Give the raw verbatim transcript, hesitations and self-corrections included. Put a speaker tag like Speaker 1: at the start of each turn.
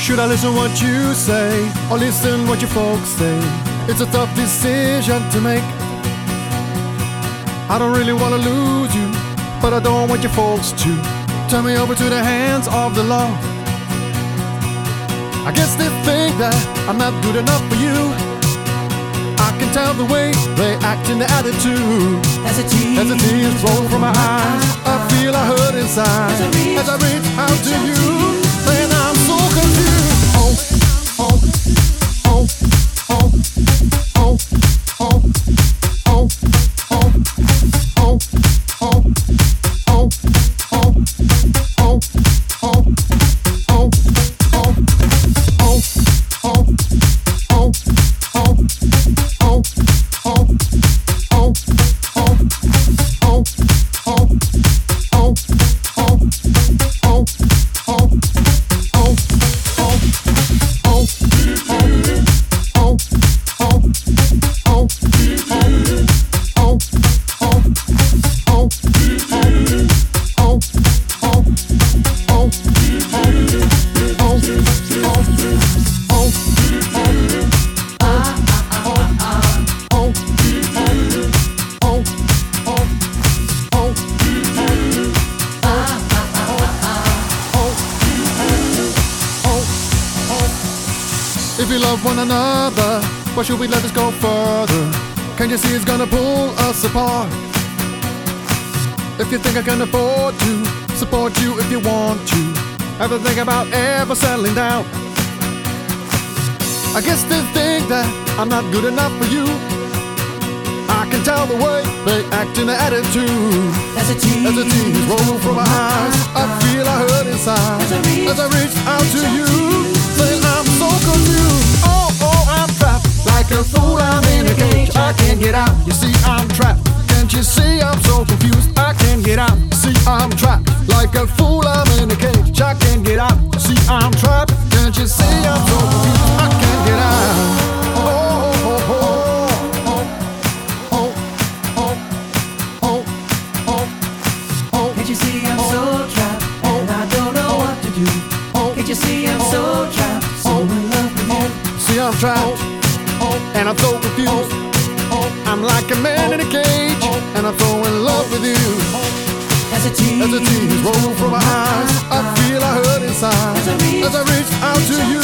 Speaker 1: Should I listen what you say, or listen what your folks say? It's a tough decision to make. I don't really wanna lose you, but I don't want your folks to turn me over to the hands of the law. I guess they think that I'm not good enough for you. I can tell the way they act in their attitude.
Speaker 2: As the tears,
Speaker 1: As the tears roll from my eyes, I feel a hurt inside.
Speaker 2: As I reach,
Speaker 1: As I reach out to
Speaker 2: out
Speaker 1: you,
Speaker 2: to you.
Speaker 1: then I'm so confused. Oh, oh, oh, oh, oh, oh, oh, oh, oh, oh, oh, oh, oh, oh, oh, If we love one another, why should we let this go further? Can't you see it's gonna pull us apart? If you think I can afford to support you if you want to, ever think about ever settling down? I guess they think that I'm not good enough for you. I can tell the way they act in their attitude.
Speaker 2: As the tears,
Speaker 1: As the tears roll from my eyes, I feel a hurt inside.
Speaker 2: As I reach,
Speaker 1: As I reach out to you, then I'm so confused. Oh, oh, I'm trapped like a fool. I'm in a cage. I can't get out. You see, I'm trapped. Can't you see I'm so confused? I can't get out. See, I'm trapped like a fool. I'm in a cage. I can't get out. See, I'm trapped. Can't you see I'm so confused? I can't get out. Oh, oh, oh, oh.
Speaker 2: can't you see I'm so trapped, and I don't know what to do? Can't you see I'm so trapped, so in love with you?
Speaker 1: See, I'm trapped, and I'm so confused. I'm like a man in a cage, and I'm so in love with you.
Speaker 2: As the tears,
Speaker 1: As the tears roll from my eyes, I feel a hurt inside.
Speaker 2: As I reach,
Speaker 1: As I reach out to you,